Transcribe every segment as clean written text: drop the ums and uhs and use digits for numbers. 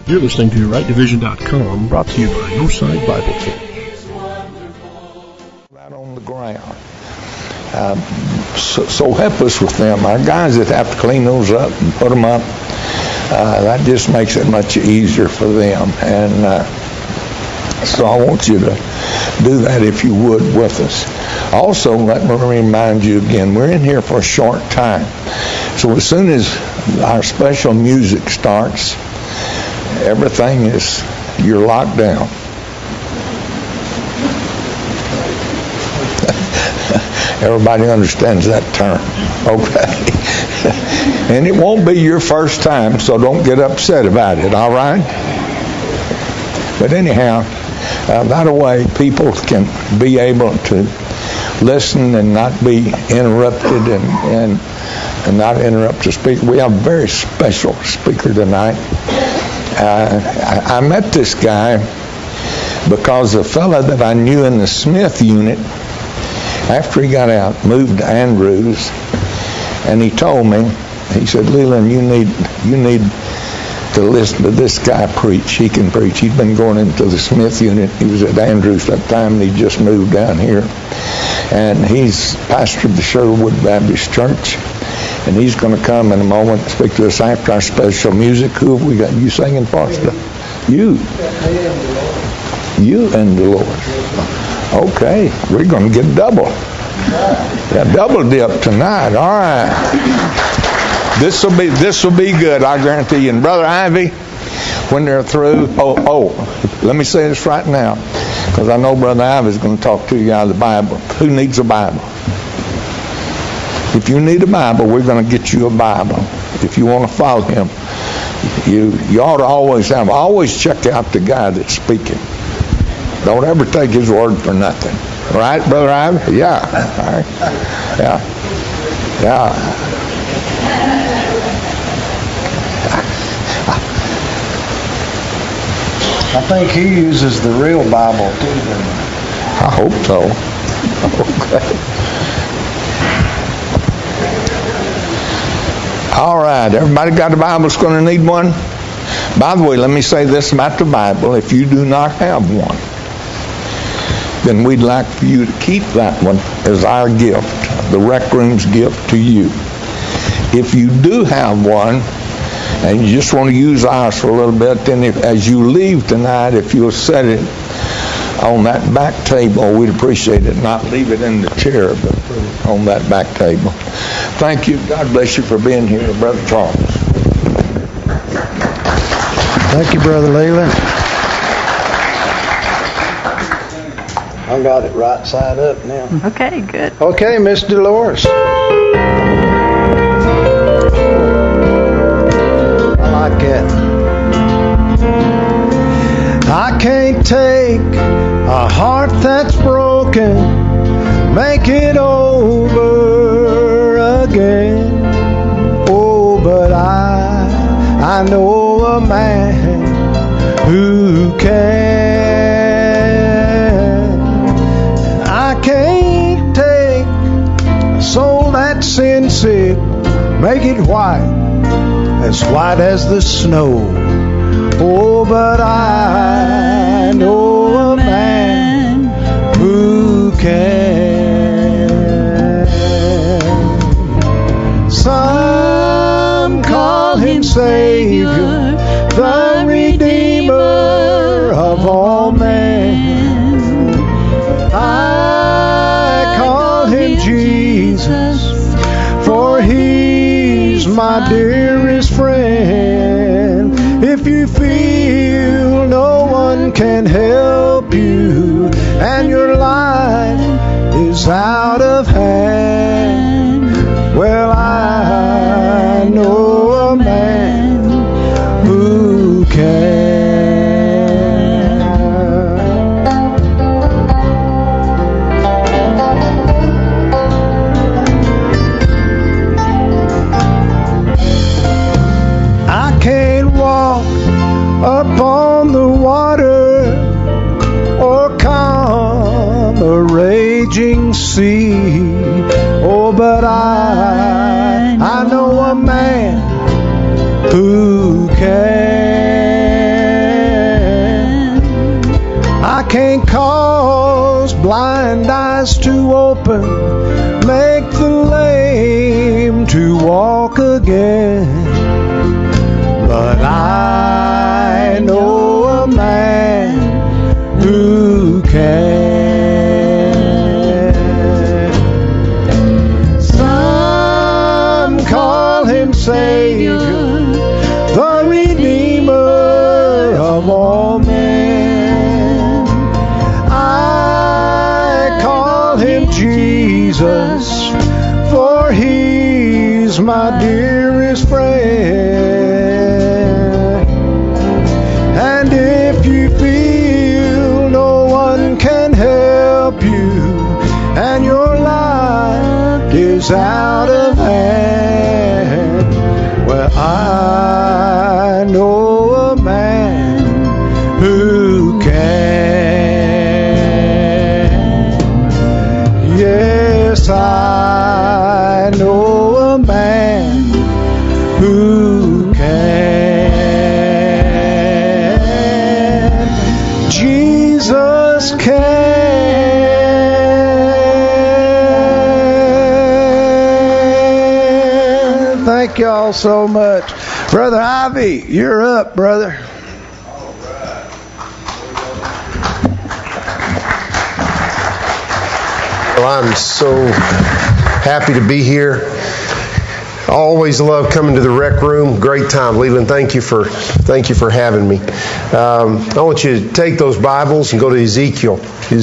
You're listening to RightDivision.com, brought to you by Northside Bible Church. Right on the ground. So help us with them. Our guys that have to clean those up and put them up, that just makes it much easier for them. And so I want you to do that if you would with us. Also, let me remind you again, we're in here for a short time. So as soon as our special music starts, everything is, you're locked down. Everybody understands that term. Okay. And it won't be your first time, so don't get upset about it, all right? But anyhow, that way people can be able to listen and not be interrupted and not interrupt the speaker. We have a very special speaker tonight. I met this guy because a fellow that I knew in the Smith unit, after he got out, moved to Andrews, and he told me, he said, Leland, you need to listen to this guy preach. He can preach. He'd been going into the Smith unit. He was at Andrews that time, and he just moved down here. And he's pastor of the Sherwood Baptist Church. And he's going to come in a moment and speak to us after our special music. Who have we got? You singing for us? You. You and Dolores. Okay, we're going to get double. Yeah, double dip tonight. All right. This will be good, I guarantee you. And Brother Ivy, when they're through, let me say this right now, because I know Brother Ivy is going to talk to you out of the Bible. Who needs a Bible? If you need a Bible, we're going to get you a Bible. If you want to follow him, you ought to always check out the guy that's speaking. Don't ever take his word for nothing. Right, Brother Ivy? Yeah. All right. Yeah. Yeah. I think he uses the real Bible too. I hope so. Okay. All right, everybody got a Bible that's going to need one? By the way, let me say this about the Bible. If you do not have one, then we'd like for you to keep that one as our gift, the Rec Room's gift to you. If you do have one, and you just want to use ours for a little bit, then as you leave tonight, if you'll set it on that back table, we'd appreciate it. Not leave it in the chair, but put it on that back table. Thank you. God bless you for being here, Brother Charles. Thank you, Brother Leland. I got it right side up now. Okay, good. Okay, Miss Dolores. I like it. I can't take a heart that's broken, make it over again. Oh, but I know a man who can. I can't take a soul that's sin sick, make it white as the snow. Oh, but I know a man who can. Some call him Savior, the Redeemer of all men. I call him Jesus, for he's my dearest friend. If you feel no one can help you and your life is out of hand, well, I know a man who can. I can't walk upon the water or calm a raging sea. Oh, but I know a man who can. can cause blind eyes to open, make the lame to walk again. But I know a man who can. Some call him Savior, the Redeemer of all men. I call him Jesus, for he's my dearest friend. And if you feel no one can help you, and your life is out of hand, well, I know a man who can. Yes, I know a man who can. Jesus can. Thank y'all so much. Brother Ivy, you're up, brother. Well, I'm so happy to be here. I always love coming to the rec room. Great time, Leland. Thank you for having me. I want you to take those Bibles and go to Ezekiel.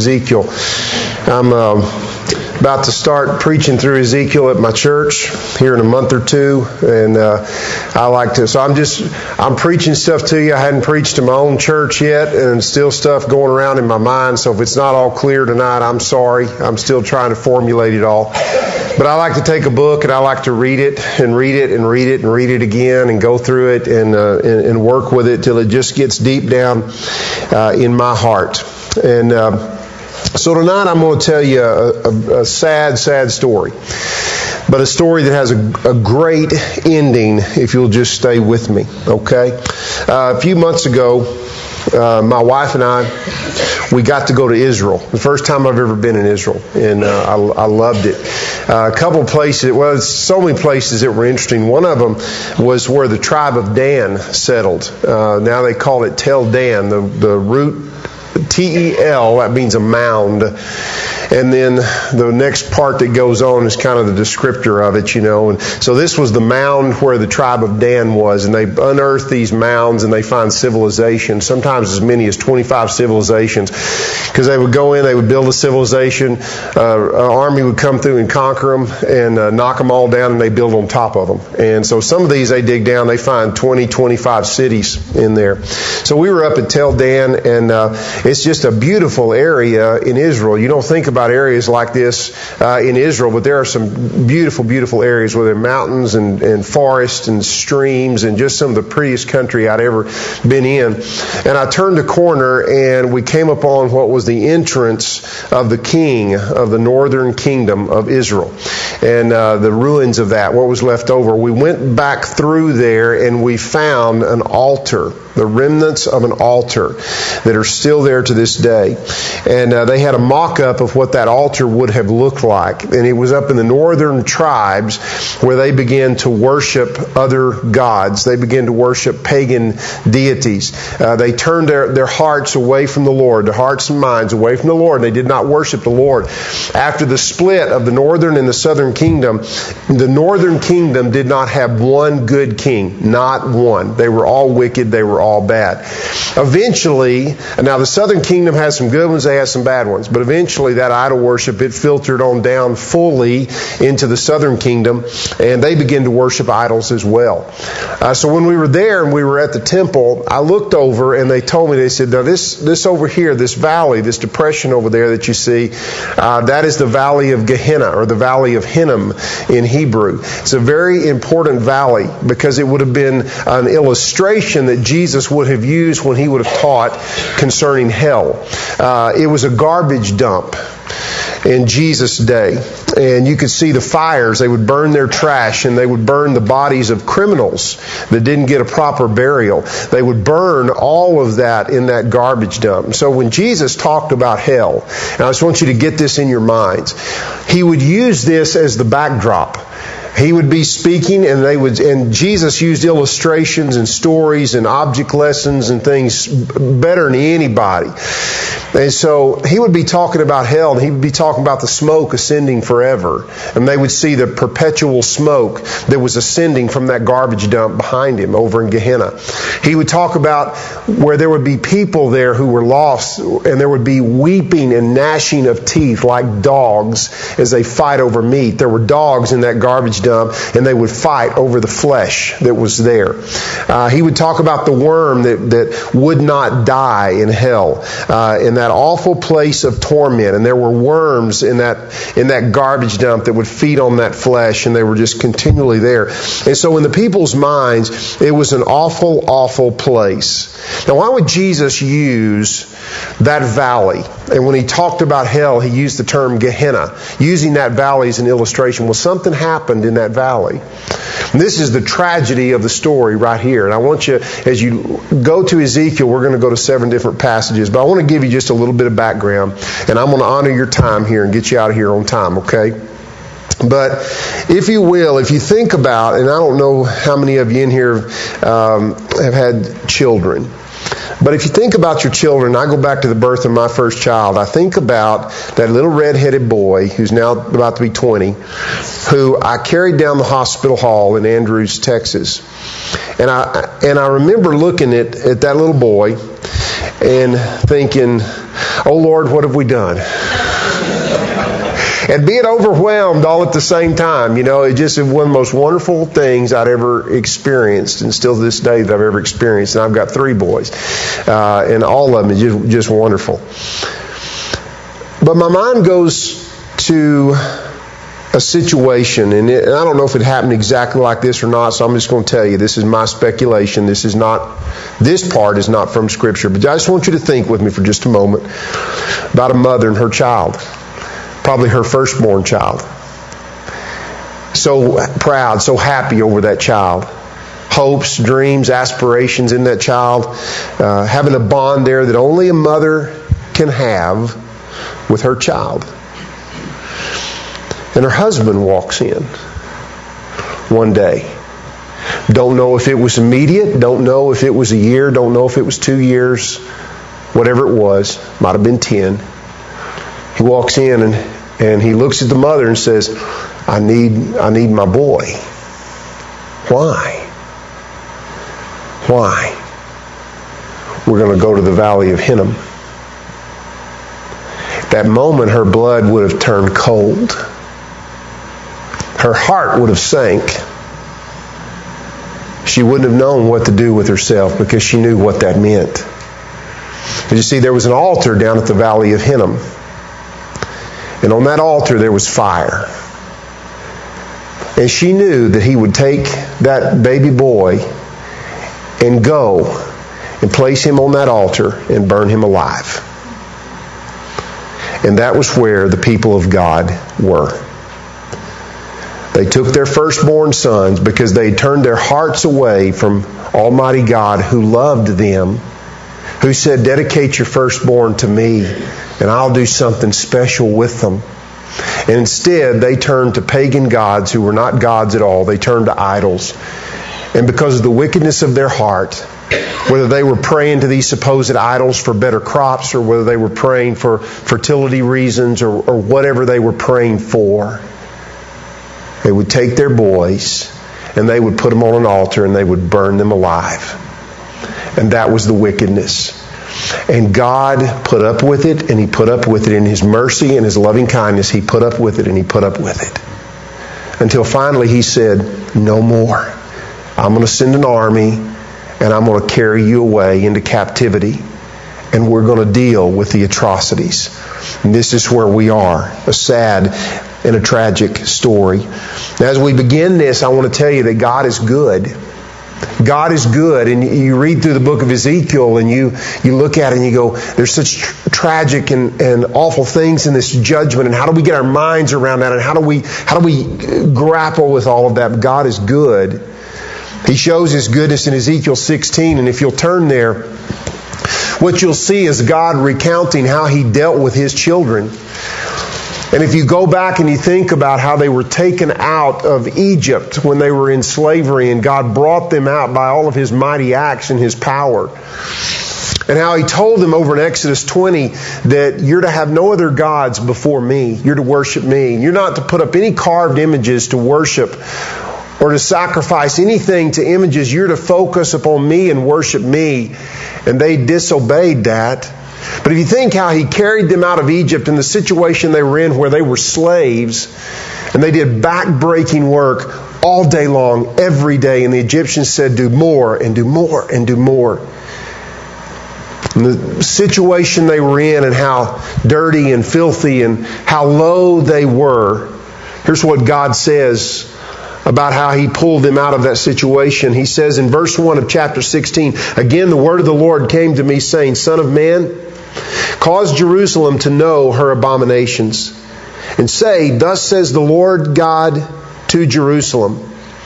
I'm about to start preaching through Ezekiel at my church here in a month or two, and I like to. So I'm preaching stuff to you. I hadn't preached to my own church yet, and still stuff going around in my mind. So if it's not all clear tonight, I'm sorry. I'm still trying to formulate it all. But I like to take a book and I like to read it and read it and read it and read it again and go through it and work with it till it just gets deep down in my heart. And so tonight I'm going to tell you a sad story, but a story that has a great ending if you'll just stay with me, okay? A few months ago, my wife and I, we got to go to Israel. The first time I've ever been in Israel, and I loved it. A couple places, well, so many places that were interesting. One of them was where the tribe of Dan settled. Now they call it Tel Dan. The root T-E-L, that means a mound. And then the next part that goes on is kind of the descriptor of it, you know. And so this was the mound where the tribe of Dan was, and they unearthed these mounds and they find civilization, sometimes as many as 25 civilizations. Because they would go in, they would build a civilization, an army would come through and conquer them and knock them all down, and they build on top of them. And so some of these they dig down, they find 20, 25 cities in there. So we were up at Tel Dan, and it's just a beautiful area in Israel. You don't think about areas like this in Israel, but there are some beautiful, beautiful areas where there are mountains and forests and streams and just some of the prettiest country I'd ever been in. And I turned a corner and we came upon what was the entrance of the king of the northern kingdom of Israel and the ruins of that, what was left over. We went back through there and we found an altar, the remnants of an altar that are still there to this day. And they had a mock-up of what that altar would have looked like. And it was up in the northern tribes where they began to worship other gods. They began to worship pagan deities. They turned their hearts away from the Lord, their hearts and minds away from the Lord. They did not worship the Lord. After the split of the northern and the southern kingdom, the northern kingdom did not have one good king. Not one. They were all wicked. They were all bad. Eventually, now the southern kingdom has some good ones, they have some bad ones, but eventually that idol worship, it filtered on down fully into the southern kingdom, and they began to worship idols as well. So when we were there and we were at the temple, I looked over and they told me, they said, now this over here, this valley, this depression over there that you see, that is the valley of Gehenna, or the valley of Hinnom in Hebrew. It's a very important valley because it would have been an illustration that Jesus would have used when he would have taught concerning hell. It was a garbage dump. in Jesus' day. And you could see the fires. They would burn their trash, and they would burn the bodies of criminals that didn't get a proper burial. They would burn all of that in that garbage dump. So when Jesus talked about hell, and I just want you to get this in your minds, He would use this as the backdrop. He would be speaking, and Jesus used illustrations and stories and object lessons and things better than anybody. And so He would be talking about hell, and He would be talking about the smoke ascending forever. And they would see the perpetual smoke that was ascending from that garbage dump behind Him over in Gehenna. He would talk about where there would be people there who were lost, and there would be weeping and gnashing of teeth like dogs as they fight over meat. There were dogs in that garbage dump, and they would fight over the flesh that was there. He would talk about the worm that would not die in hell, in that awful place of torment. And there were worms in that garbage dump that would feed on that flesh, and they were just continually there. And so in the people's minds, it was an awful, awful place. Now, why would Jesus use that valley? And when He talked about hell, He used the term Gehenna, using that valley as an illustration. Well, something happened in that valley. And this is the tragedy of the story right here. And I want you, as you go to Ezekiel, we're going to go to 7 different passages, but I want to give you just a little bit of background, and I'm going to honor your time here and get you out of here on time, okay? But if you will, if you think about, and I don't know how many of you in here have had children, but if you think about your children, I go back to the birth of my first child. I think about that little red-headed boy who's now about to be 20, who I carried down the hospital hall in Andrews, Texas. And I remember looking at that little boy and thinking, oh Lord, what have we done? And being overwhelmed all at the same time. It just was one of the most wonderful things I'd ever experienced, and still to this day that I've ever experienced. And I've got 3 boys, and all of them is just wonderful. But my mind goes to a situation, and I don't know if it happened exactly like this or not, so I'm just going to tell you, this is my speculation. This part is not from Scripture, but I just want you to think with me for just a moment about a mother and her child. Probably her firstborn child. So proud, so happy over that child. Hopes, dreams, aspirations in that child. Having a bond there that only a mother can have with her child. And her husband walks in one day. Don't know if it was immediate. Don't know if it was a year. Don't know if it was 2 years. Whatever it was. Might have been 10. He walks in and he looks at the mother and says, I need my boy. Why? We're going to go to the Valley of Hinnom. That moment her blood would have turned cold. Her heart would have sank. She wouldn't have known what to do with herself because she knew what that meant. But you see, there was an altar down at the Valley of Hinnom. And on that altar there was fire. And she knew that He would take that baby boy and go and place him on that altar and burn him alive. And that was where the people of God were. They took their firstborn sons because they turned their hearts away from Almighty God who loved them, who said, dedicate your firstborn to me and I'll do something special with them. And instead, they turned to pagan gods who were not gods at all. They turned to idols. And because of the wickedness of their heart, whether they were praying to these supposed idols for better crops, or whether they were praying for fertility reasons, or whatever they were praying for, they would take their boys and they would put them on an altar and they would burn them alive. And that was the wickedness. And God put up with it, and He put up with it in His mercy and His loving kindness. He put up with it, and He put up with it. Until finally He said, no more. I'm going to send an army, and I'm going to carry you away into captivity. And we're going to deal with the atrocities. And this is where we are. A sad and a tragic story. As we begin this, I want to tell you that God is good. God is good, and you read through the book of Ezekiel and you look at it and you go, there's such tragic and awful things in this judgment, and how do we get our minds around that, and how do we grapple with all of that? But God is good. He shows His goodness in Ezekiel 16, and if you'll turn there, what you'll see is God recounting how He dealt with His children. And if you go back and you think about how they were taken out of Egypt when they were in slavery, and God brought them out by all of His mighty acts and His power, and how He told them over in Exodus 20 that you're to have no other gods before me. You're to worship me. You're not to put up any carved images to worship or to sacrifice anything to images. You're to focus upon me and worship me. And they disobeyed that. But if you think how He carried them out of Egypt and the situation they were in where they were slaves, and they did back-breaking work all day long, every day, and the Egyptians said, do more and do more and do more. And the situation they were in, and how dirty and filthy and how low they were. Here's what God says about how He pulled them out of that situation. He says in verse 1 of chapter 16, again the word of the Lord came to me, saying, Son of man, cause Jerusalem to know her abominations, and say, thus says the Lord God to Jerusalem.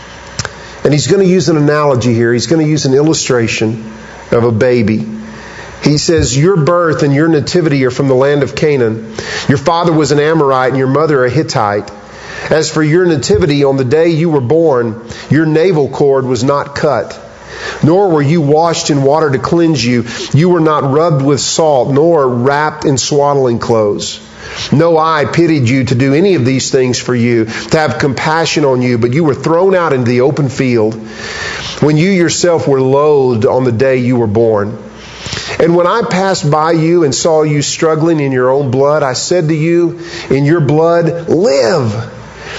And He's going to use an analogy here. He's going to use an illustration of a baby. He says, your birth and your nativity are from the land of Canaan. Your father was an Amorite and your mother a Hittite. As for your nativity, on the day you were born, your navel cord was not cut, nor were you washed in water to cleanse you. You were not rubbed with salt, nor wrapped in swaddling clothes. No eye pitied you to do any of these things for you, to have compassion on you, but you were thrown out into the open field when you yourself were loathed on the day you were born. And when I passed by you and saw you struggling in your own blood, I said to you, in your blood, live.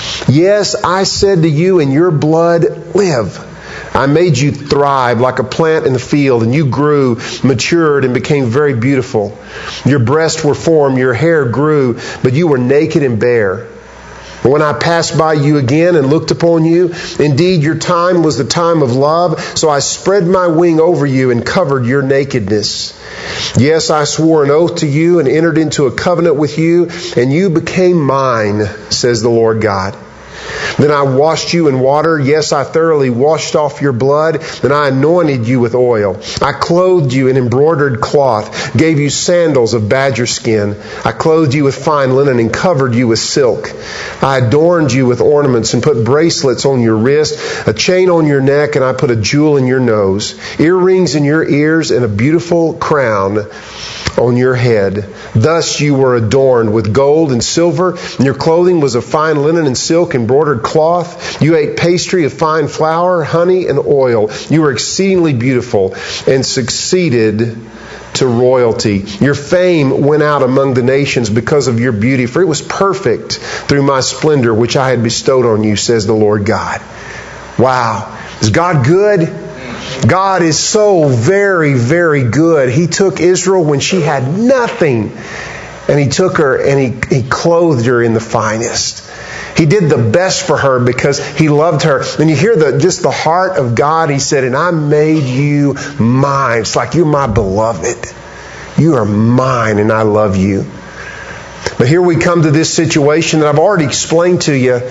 Yes, I said to you, in your blood, live. I made you thrive like a plant in the field, and you grew, matured, and became very beautiful. Your breasts were formed, your hair grew, but you were naked and bare. When I passed by you again and looked upon you, indeed your time was the time of love, so I spread my wing over you and covered your nakedness. Yes, I swore an oath to you and entered into a covenant with you, and you became mine, says the Lord God. Then I washed you in water. Yes, I thoroughly washed off your blood. Then I anointed you with oil. I clothed you in embroidered cloth, gave you sandals of badger skin. I clothed you with fine linen and covered you with silk. I adorned you with ornaments and put bracelets on your wrist, a chain on your neck, and I put a jewel in your nose, earrings in your ears, and a beautiful crown on your head. Thus you were adorned with gold and silver, and your clothing was of fine linen and silk, embroidered cloth. You ate pastry of fine flour, honey, and oil. You were exceedingly beautiful and succeeded to royalty. Your fame went out among the nations because of your beauty, for it was perfect through my splendor, which I had bestowed on you, says the Lord God. Wow. Is God good? God is so very, very good. He took Israel when she had nothing, and He took her and He clothed her in the finest. He did the best for her because He loved her. And you hear just the heart of God. He said, and I made you mine. It's like, you're my beloved. You are mine and I love you. But here we come to this situation that I've already explained to you.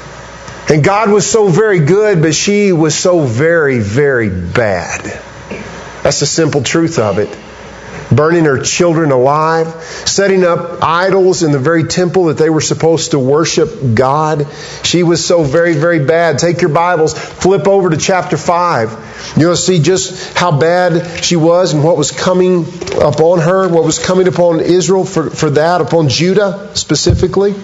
And God was so very good, but she was so very, very bad. That's the simple truth of it. Burning her children alive, setting up idols in the very temple that they were supposed to worship God. She was so very, very bad. Take your Bibles, flip over to chapter 5. You'll see just how bad she was and what was coming upon her, what was coming upon Israel for that, upon Judah specifically.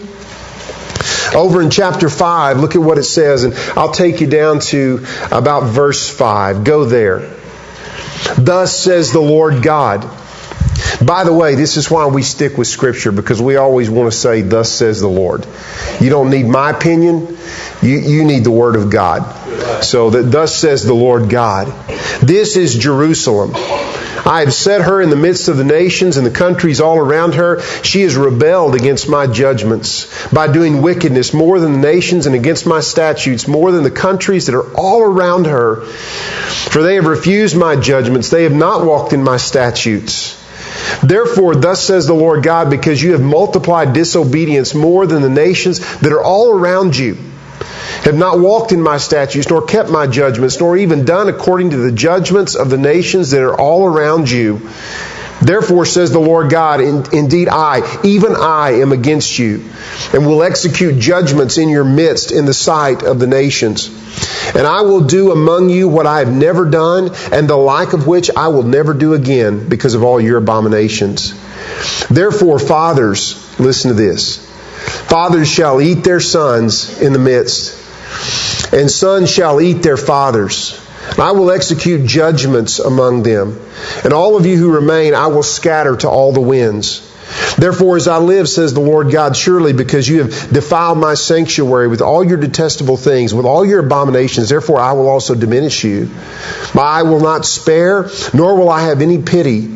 Over in chapter 5, look at what it says, and I'll take you down to about verse 5. Go there. Thus says the Lord God. By the way, this is why we stick with Scripture, because we always want to say, thus says the Lord. You don't need my opinion. You need the Word of God. So that thus says the Lord God. This is Jerusalem. I have set her in the midst of the nations and the countries all around her. She has rebelled against my judgments by doing wickedness more than the nations, and against my statutes more than the countries that are all around her. For they have refused my judgments. They have not walked in my statutes. Therefore, thus says the Lord God, because you have multiplied disobedience more than the nations that are all around you, have not walked in my statutes, nor kept my judgments, nor even done according to the judgments of the nations that are all around you. Therefore, says the Lord God, indeed I, even I, am against you, and will execute judgments in your midst in the sight of the nations. And I will do among you what I have never done, and the like of which I will never do again, because of all your abominations. Therefore, fathers, listen to this. Fathers shall eat their sons in the midst, and sons shall eat their fathers. And I will execute judgments among them. And all of you who remain, I will scatter to all the winds. Therefore, as I live, says the Lord God, surely because you have defiled my sanctuary with all your detestable things, with all your abominations, therefore I will also diminish you. My eye will not spare, nor will I have any pity.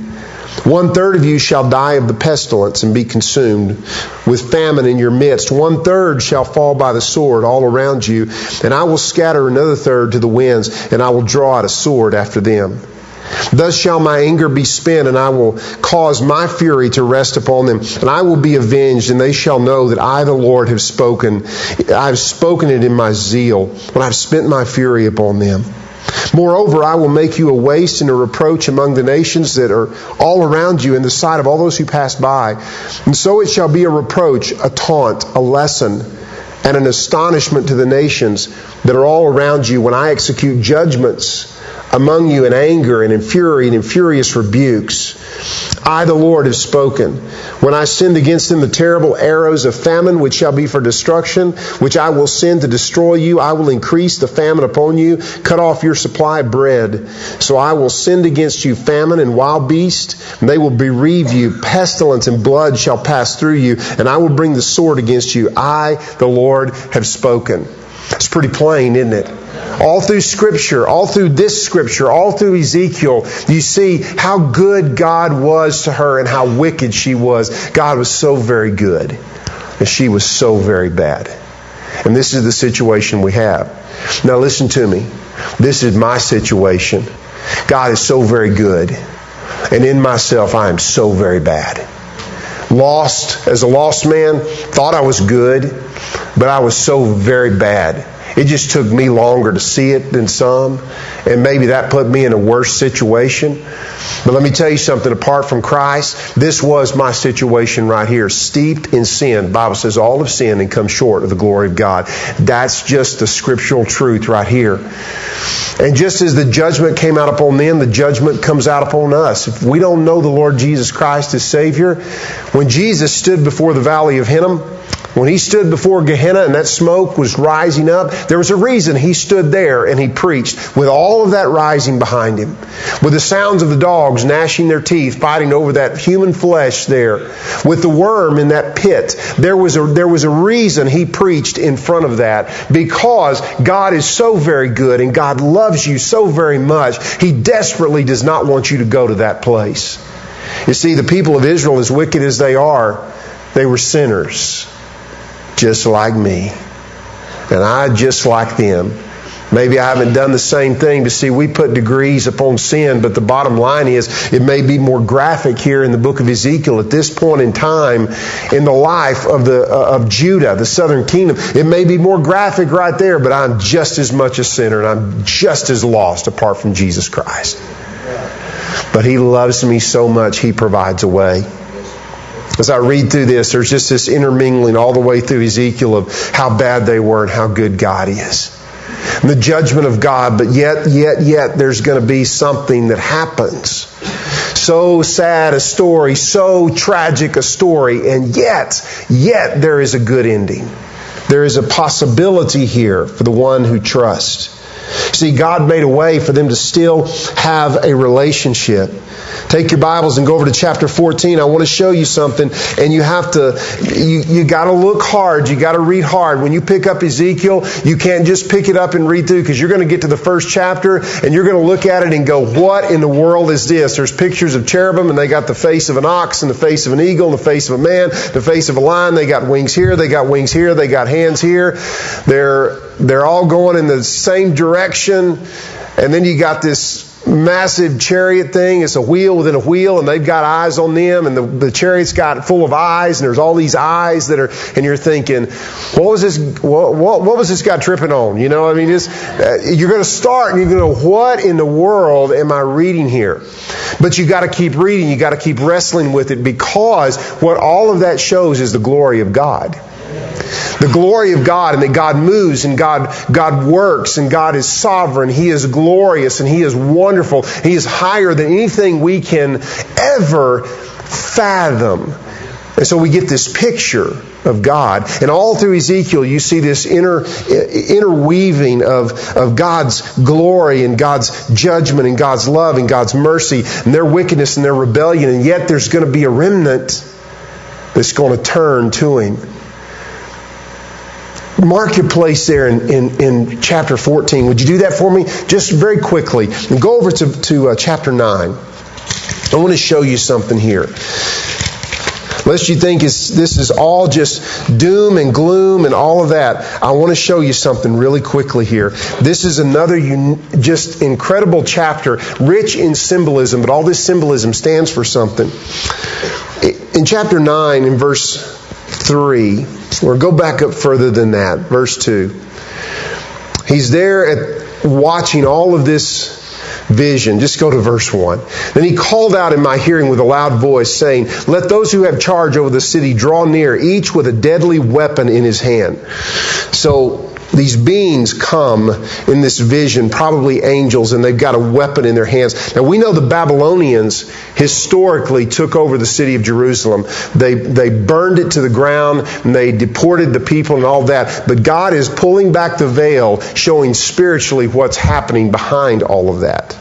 1/3 of you shall die of the pestilence and be consumed with famine in your midst. 1/3 shall fall by the sword all around you, and I will scatter another third to the winds, and I will draw out a sword after them. Thus shall my anger be spent, and I will cause my fury to rest upon them, and I will be avenged, and they shall know that I, the Lord, have spoken. I have spoken it in my zeal, when I have spent my fury upon them. Moreover, I will make you a waste and a reproach among the nations that are all around you in the sight of all those who pass by. And so it shall be a reproach, a taunt, a lesson, and an astonishment to the nations that are all around you when I execute judgments among you in anger and in fury and in furious rebukes. I, the Lord, have spoken. When I send against them the terrible arrows of famine, which shall be for destruction, which I will send to destroy you, I will increase the famine upon you, cut off your supply of bread. So I will send against you famine and wild beast, and they will bereave you. Pestilence and blood shall pass through you, and I will bring the sword against you. I, the Lord, have spoken. It's pretty plain, isn't it? All through Scripture, all through this Scripture, all through Ezekiel, you see how good God was to her and how wicked she was. God was so very good, and she was so very bad. And this is the situation we have. Now listen to me. This is my situation. God is so very good, and in myself I am so very bad. Lost, as a lost man, thought I was good, but I was so very bad. It just took me longer to see it than some, and maybe that put me in a worse situation. But let me tell you something, apart from Christ, this was my situation right here, steeped in sin. The Bible says all have sinned and come short of the glory of God. That's just the scriptural truth right here. And just as the judgment came out upon them, the judgment comes out upon us. If we don't know the Lord Jesus Christ as Savior, when Jesus stood before the valley of Hinnom, when He stood before Gehenna and that smoke was rising up, there was a reason He stood there and He preached with all of that rising behind Him. With the sounds of the dogs gnashing their teeth, fighting over that human flesh there. With the worm in that pit. There was a reason He preached in front of that. Because God is so very good and God loves you so very much, He desperately does not want you to go to that place. You see, the people of Israel, as wicked as they are, they were sinners. Just like me. And I just like them. Maybe I haven't done the same thing. But see, we put degrees upon sin, but the bottom line is it may be more graphic here in the book of Ezekiel at this point in time in the life of Judah, the southern kingdom. It may be more graphic right there, but I'm just as much a sinner and I'm just as lost apart from Jesus Christ. But He loves me so much, He provides a way. As I read through this, there's just this intermingling all the way through Ezekiel of how bad they were and how good God is. And the judgment of God, but yet, there's going to be something that happens. So sad a story, so tragic a story, and yet there is a good ending. There is a possibility here for the one who trusts. See, God made a way for them to still have a relationship. Take your Bibles and go over to chapter 14. I want to show you something, and you got to look hard. You got to read hard. When you pick up Ezekiel, you can't just pick it up and read through, because you're going to get to the first chapter and you're going to look at it and go, what in the world is this? There's pictures of cherubim, and they got the face of an ox and the face of an eagle and the face of a man, the face of a lion. They got wings here, they got wings here, they got hands here. They're all going in the same direction. And then you got this massive chariot thing. It's a wheel within a wheel, and they've got eyes on them, and the chariot's got full of eyes, and there's all these eyes that are, and you're thinking, what was this guy tripping on? You know, I mean, you're going to start, and you're going to go, what in the world am I reading here? But you got to keep reading. You got to keep wrestling with it, because what all of that shows is the glory of God. The glory of God, and that God moves, and God works, and God is sovereign. He is glorious, and He is wonderful. He is higher than anything we can ever fathom. And so we get this picture of God. And all through Ezekiel, you see this interweaving of God's glory and God's judgment and God's love and God's mercy and their wickedness and their rebellion. And yet there's going to be a remnant that's going to turn to Him. Mark your place there in chapter 14. Would you do that for me? Just very quickly. And go over to chapter 9. I want to show you something here. Lest you think this is all just doom and gloom and all of that, I want to show you something really quickly here. This is another just incredible chapter, rich in symbolism, but all this symbolism stands for something. In chapter 9, in verse 3, or go back up further than that, verse 2. He's there watching all of this vision. Just go to verse 1. Then he called out in my hearing with a loud voice, saying, let those who have charge over the city draw near, each with a deadly weapon in his hand. So these beings come in this vision, probably angels, and they've got a weapon in their hands. Now we know the Babylonians historically took over the city of Jerusalem. They burned it to the ground, and they deported the people and all that. But God is pulling back the veil, showing spiritually what's happening behind all of that.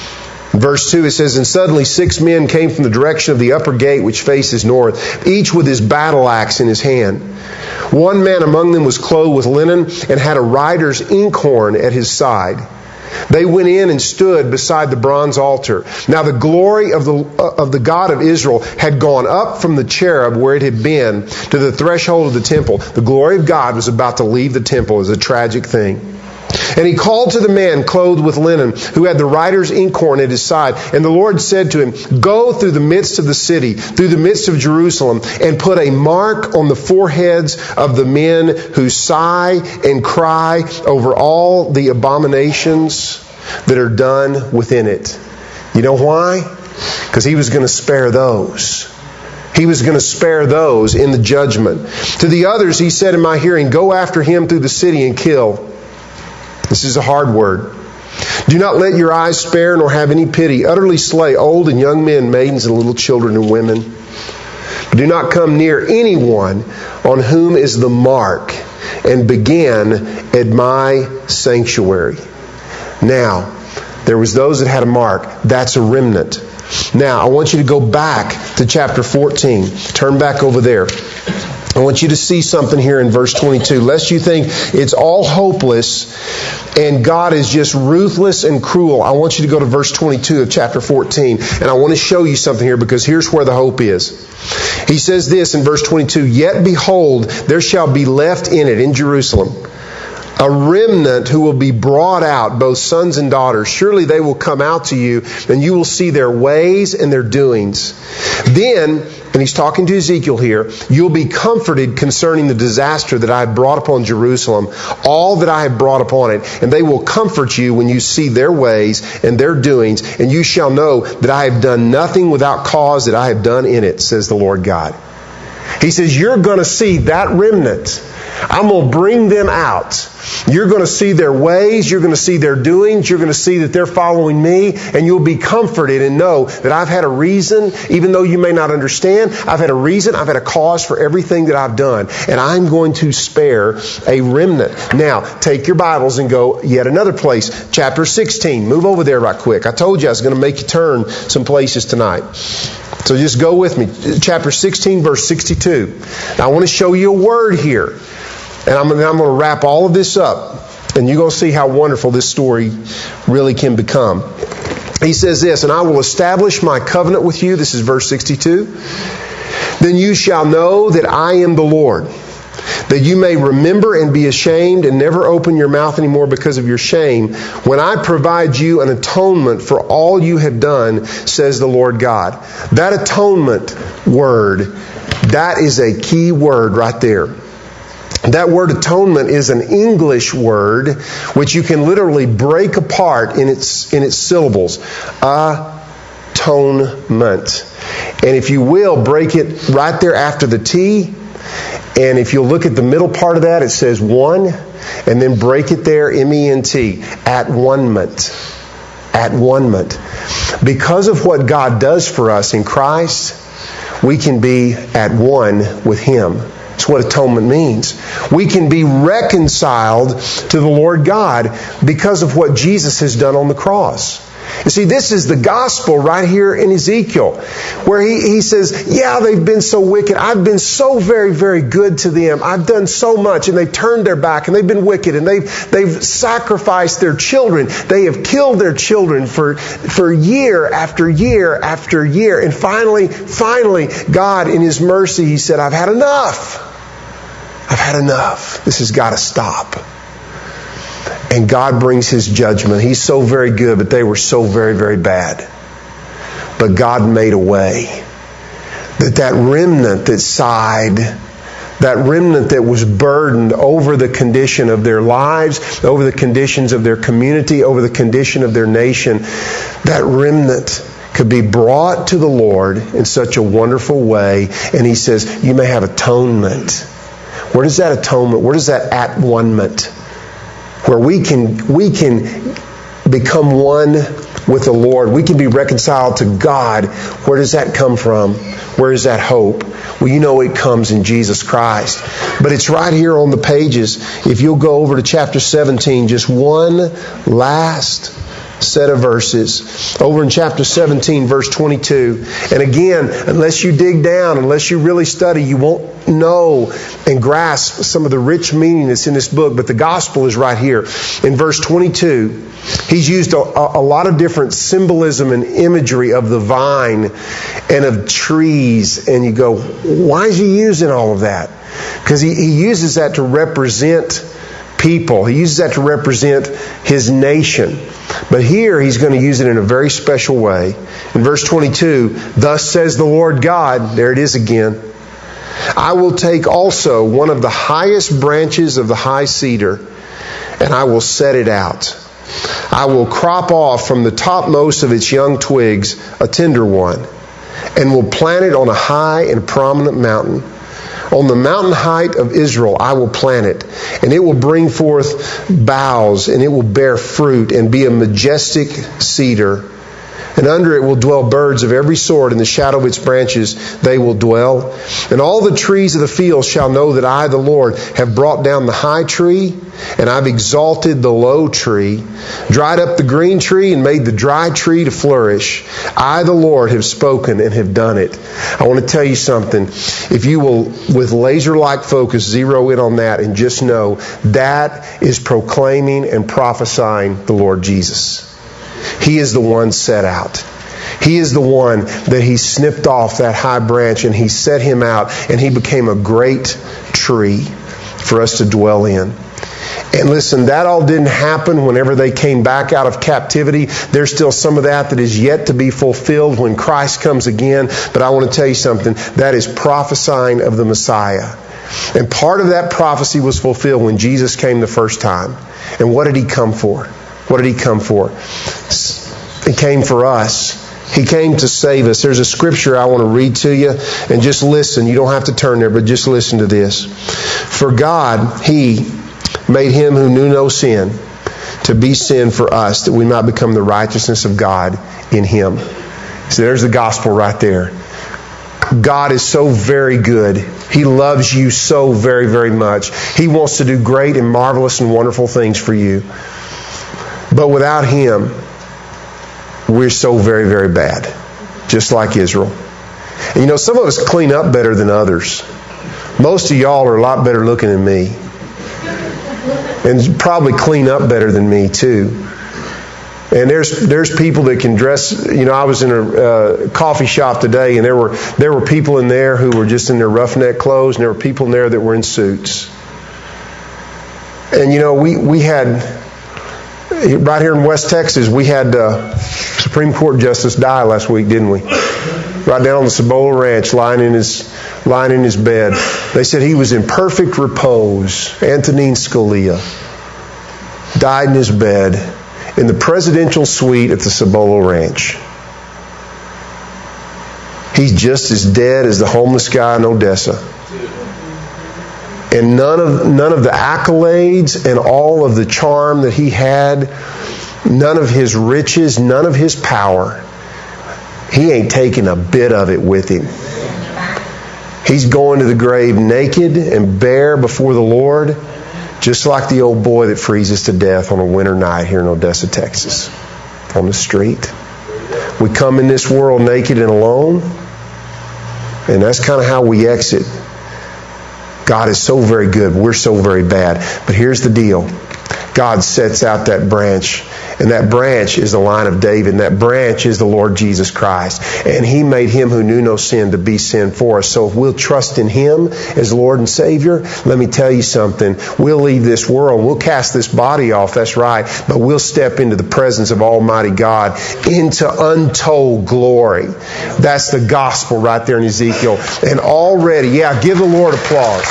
Verse 2, it says, and suddenly 6 men came from the direction of the upper gate which faces north, each with his battle axe in his hand. One man among them was clothed with linen and had a writer's inkhorn at his side. They went in and stood beside the bronze altar. Now the glory of the God of Israel had gone up from the cherub where it had been to the threshold of the temple. The glory of God was about to leave the temple. It was a tragic thing. And he called to the man clothed with linen, who had the writer's inkhorn at his side. And the Lord said to him, go through the midst of the city, through the midst of Jerusalem, and put a mark on the foreheads of the men who sigh and cry over all the abominations that are done within it. You know why? Because he was going to spare those. He was going to spare those in the judgment. To the others he said in my hearing, go after him through the city and kill. This is a hard word. Do not let your eyes spare nor have any pity. Utterly slay old and young men, maidens and little children and women. Do not come near anyone on whom is the mark, and begin at my sanctuary. Now, there was those that had a mark. That's a remnant. Now, I want you to go back to chapter 14. Turn back over there. I want you to see something here in verse 22. Lest you think it's all hopeless and God is just ruthless and cruel. I want you to go to verse 22 of chapter 14. And I want to show you something here, because here's where the hope is. He says this in verse 22, yet behold, there shall be left in it, in Jerusalem, a remnant who will be brought out, both sons and daughters. Surely they will come out to you, and you will see their ways and their doings. Then, and he's talking to Ezekiel here, you'll be comforted concerning the disaster that I have brought upon Jerusalem, all that I have brought upon it. And they will comfort you when you see their ways and their doings, and you shall know that I have done nothing without cause that I have done in it, says the Lord God. He says, you're going to see that remnant. I'm going to bring them out. You're going to see their ways. You're going to see their doings. You're going to see that they're following me. And you'll be comforted and know that I've had a reason, even though you may not understand. I've had a reason. I've had a cause for everything that I've done. And I'm going to spare a remnant. Now, take your Bibles and go yet another place. Chapter 16. Move over there right quick. I told you I was going to make you turn some places tonight. So just go with me. Chapter 16, verse 62. Now, I want to show you a word here. And I'm going to wrap all of this up. And you're going to see how wonderful this story really can become. He says this, and I will establish my covenant with you. This is verse 62. Then you shall know that I am the Lord. that you may remember and be ashamed and never open your mouth anymore because of your shame, when I provide you an atonement for all you have done, says the Lord God. That atonement word, that is a key word right there. That word atonement is an English word which you can literally break apart in its syllables. Atonement. And if you will, break it right there after the T. And if you'll look at the middle part of that, it says one. And then break it there, M-E-N-T. At-one-ment. At-one-ment. Because of what God does for us in Christ, we can be at one with Him. That's what atonement means. We can be reconciled to the Lord God because of what Jesus has done on the cross. You see, this is the gospel right here in Ezekiel, where he says, yeah, they've been so wicked. I've been so very, very good to them. I've done so much, and they've turned their back, and they've been wicked, and they've sacrificed their children. They have killed their children for year after year after year. And finally, God, in His mercy, He said, I've had enough. I've had enough. This has got to stop. And God brings His judgment. He's so very good, but they were so very, very bad. But God made a way. That remnant that sighed, that remnant that was burdened over the condition of their lives, over the conditions of their community, over the condition of their nation, that remnant could be brought to the Lord in such a wonderful way. And He says, you may have atonement. Where does that atonement, where does that at-one-ment, where we can become one with the Lord, we can be reconciled to God, where does that come from? Where is that hope? Well, you know it comes in Jesus Christ. But it's right here on the pages. If you'll go over to chapter 17, just one last set of verses. Over in chapter 17, verse 22. And again, unless you dig down, unless you really study, you won't know and grasp some of the rich meaning that's in this book. But the gospel is right here. In verse 22, he's used a lot of different symbolism and imagery of the vine and of trees. And you go, why is he using all of that? Because he uses that to represent people. He uses that to represent his nation. But here he's going to use it in a very special way. In verse 22, thus says the Lord God, there it is again, I will take also one of the highest branches of the high cedar, and I will set it out. I will crop off from the topmost of its young twigs a tender one, and will plant it on a high and prominent mountain. On the mountain height of Israel I will plant it, and it will bring forth boughs, and it will bear fruit, and be a majestic cedar. And under it will dwell birds of every sort. In the shadow of its branches they will dwell. And all the trees of the field shall know that I, the Lord, have brought down the high tree, and I've exalted the low tree, dried up the green tree, and made the dry tree to flourish. I, the Lord, have spoken and have done it. I want to tell you something. If you will, with laser-like focus, zero in on that and just know that is proclaiming and prophesying the Lord Jesus. He is the one set out. He is the one that He snipped off that high branch and He set him out, and he became a great tree for us to dwell in. And listen, that all didn't happen whenever they came back out of captivity. There's still some of that is yet to be fulfilled when Christ comes again. But I want to tell you something. That is prophesying of the Messiah. And part of that prophecy was fulfilled when Jesus came the first time. And what did He come for? What did He come for? He came for us. He came to save us. There's a scripture I want to read to you, and just listen. You don't have to turn there, but just listen to this. For God, He made Him who knew no sin to be sin for us, that we might become the righteousness of God in Him. So there's the gospel right there. God is so very good. He loves you so very, very much. He wants to do great and marvelous and wonderful things for you. But without Him, we're so very, very bad. Just like Israel. And you know, some of us clean up better than others. Most of y'all are a lot better looking than me. And probably clean up better than me too. And there's people that can dress. I was in a coffee shop today, and there were people in there who were just in their roughneck clothes, and there were people in there that were in suits. And we had right here in West Texas, we had Supreme Court Justice die last week, didn't we? Right down on the Cibola Ranch, lying in his bed. They said he was in perfect repose. Antonin Scalia died in his bed in the presidential suite at the Cibola Ranch. He's just as dead as the homeless guy in Odessa. And none of the accolades and all of the charm that he had, none of his riches, none of his power, he ain't taking a bit of it with him. He's going to the grave naked and bare before the Lord, just like the old boy that freezes to death on a winter night here in Odessa, Texas, on the street. We come in this world naked and alone, and that's kind of how we exit. God is so very good. We're so very bad. But here's the deal. God sets out that branch, and that branch is the line of David, and that branch is the Lord Jesus Christ. And He made Him who knew no sin to be sin for us. So if we'll trust in Him as Lord and Savior, let me tell you something. We'll leave this world. We'll cast this body off, that's right. But we'll step into the presence of Almighty God into untold glory. That's the gospel right there in Ezekiel. And already, give the Lord applause.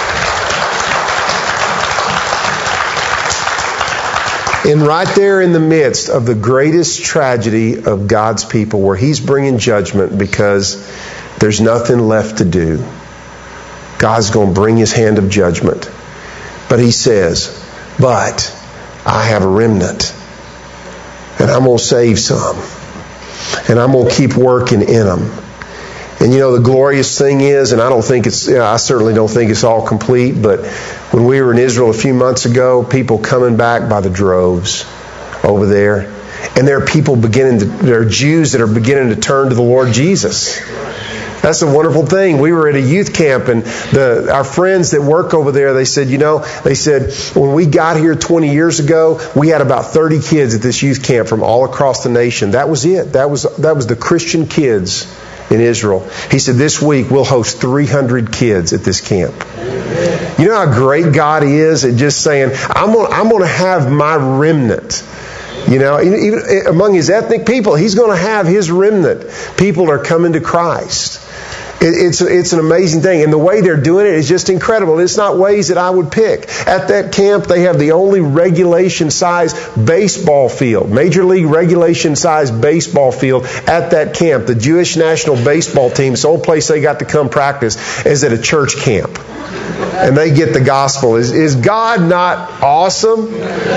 And right there in the midst of the greatest tragedy of God's people, where He's bringing judgment because there's nothing left to do, God's going to bring His hand of judgment. But He says, but I have a remnant, and I'm going to save some, and I'm going to keep working in them. And the glorious thing is, and I certainly don't think it's all complete, but when we were in Israel a few months ago, people coming back by the droves over there. And there are people there are Jews that are beginning to turn to the Lord Jesus. That's a wonderful thing. We were at a youth camp, and our friends that work over there, they said, when we got here 20 years ago, we had about 30 kids at this youth camp from all across the nation. That was it. That was the Christian kids in Israel. He said, this week we'll host 300 kids at this camp. You know how great God is at just saying, I'm going to have my remnant. Even among His ethnic people, He's going to have His remnant. People are coming to Christ. It's an amazing thing. And the way they're doing it is just incredible. It's not ways that I would pick. At that camp, they have the only regulation-sized baseball field, Major League regulation-sized baseball field at that camp. The Jewish national baseball team, it's the only place they got to come practice, is at a church camp. And they get the gospel. Is God not awesome?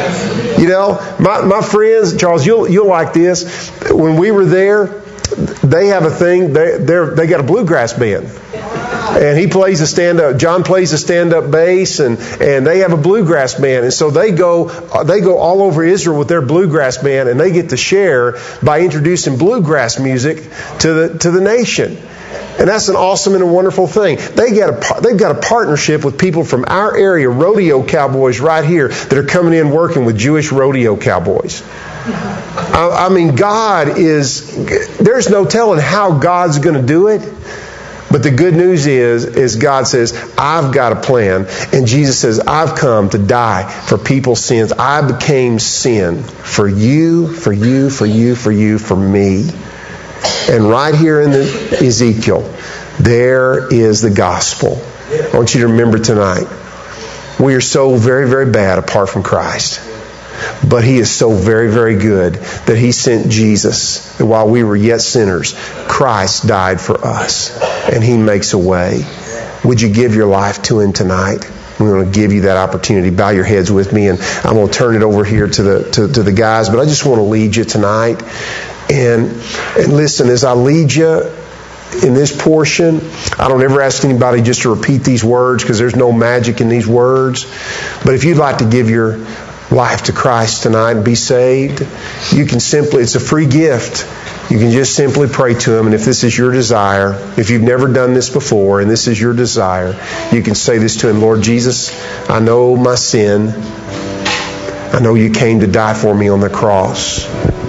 My friends, Charles, you'll like this. When we were there, they have a thing. They got a bluegrass band, and he plays a stand-up. John plays a stand-up bass, and they have a bluegrass band. And so they go all over Israel with their bluegrass band, and they get to share by introducing bluegrass music to the nation. And that's an awesome and a wonderful thing. They've got a partnership with people from our area, rodeo cowboys right here, that are coming in working with Jewish rodeo cowboys. I mean, there's no telling how God's going to do it. But the good news is God says, I've got a plan. And Jesus says, I've come to die for people's sins. I became sin for you, for you, for you, for you, for me. And right here in Ezekiel, there is the gospel. I want you to remember tonight, we are so very, very bad apart from Christ. But He is so very, very good that He sent Jesus. And while we were yet sinners, Christ died for us. And He makes a way. Would you give your life to Him tonight? I'm going to give you that opportunity. Bow your heads with me, and I'm going to turn it over here to the guys. But I just want to lead you tonight. And listen, as I lead you in this portion, I don't ever ask anybody just to repeat these words, because there's no magic in these words. But if you'd like to give your life to Christ tonight and be saved, you can it's a free gift. You can just simply pray to Him. And if this is your desire, if you've never done this before and this is your desire, you can say this to Him. Lord Jesus, I know my sin. I know You came to die for me on the cross.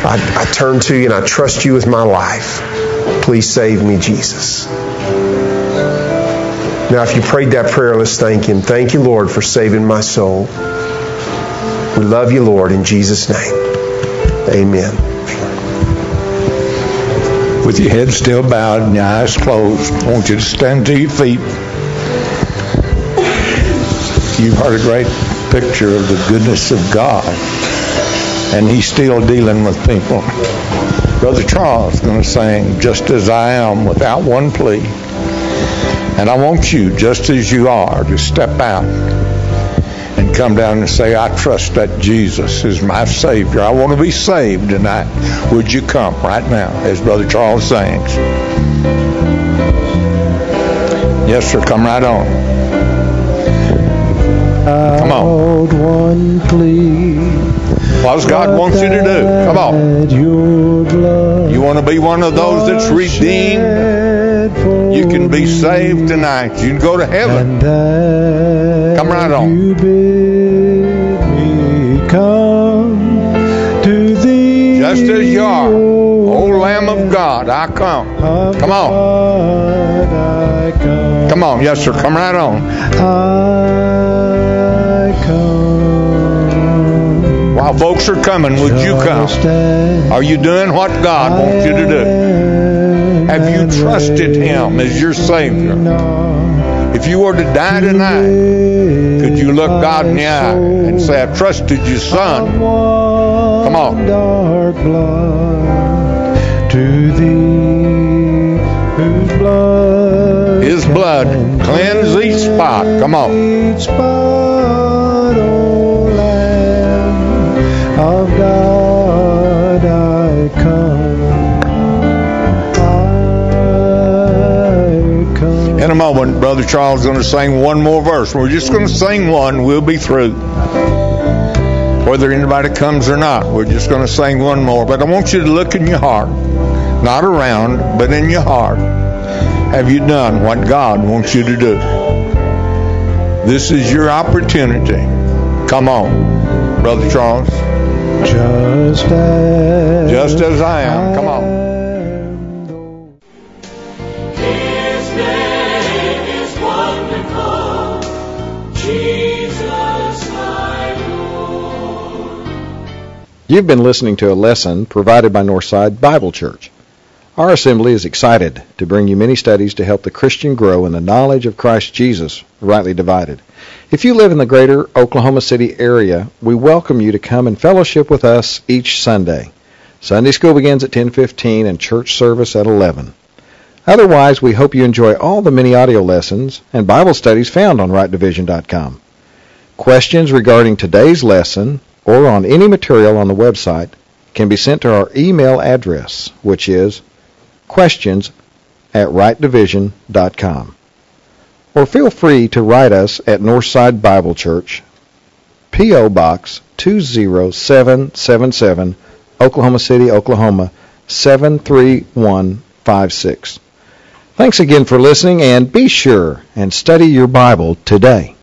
I turn to you and I trust you with my life. Please save me, Jesus. Now, if you prayed that prayer, let's thank Him. Thank you, Lord, for saving my soul. We love you, Lord, in Jesus' name. Amen. With your head still bowed and your eyes closed, I want you to stand to your feet. You've heard a great picture of the goodness of God, and He's still dealing with people. Brother Charles is going to sing "Just As I Am" without one plea. And I want you, just as you are, to step out and come down and say, I trust that Jesus is my Savior. I want to be saved tonight. Would you come right now as Brother Charles sings? Yes, sir. Come right on. Come on. One plea. What does God want you to do? Come on. You want to be one of those that's redeemed? You can be saved tonight. You can go to heaven. Come right on. You bid me come to thee. Just as you are, O Lamb of God, I come. Come on. Come on. Yes, sir. Come right on. I come. While folks are coming, would you come? Are you doing what God wants you to do? Have you trusted Him as your Savior? If you were to die tonight, could you look God in the eye and say, I trusted you, son? Come on. Dark blood to thee, whose blood His blood cleanse each spot. Come on. each spot, O Lamb of God, I come. In a moment, Brother Charles is going to sing one more verse. We're just going to sing one. We'll be through. Whether anybody comes or not, we're just going to sing one more. But I want you to look in your heart. Not around, but in your heart. Have you done what God wants you to do? This is your opportunity. Come on, Brother Charles. Just as I am. Come on. You've been listening to a lesson provided by Northside Bible Church. Our assembly is excited to bring you many studies to help the Christian grow in the knowledge of Christ Jesus, rightly divided. If you live in the greater Oklahoma City area, we welcome you to come and fellowship with us each Sunday. Sunday school begins at 10:15 and church service at 11. Otherwise, we hope you enjoy all the many audio lessons and Bible studies found on rightdivision.com. Questions regarding today's lesson or on any material on the website can be sent to our email address, which is questions@rightdivision.com. Or feel free to write us at Northside Bible Church, P.O. Box 20777, Oklahoma City, Oklahoma 73156. Thanks again for listening, and be sure and study your Bible today.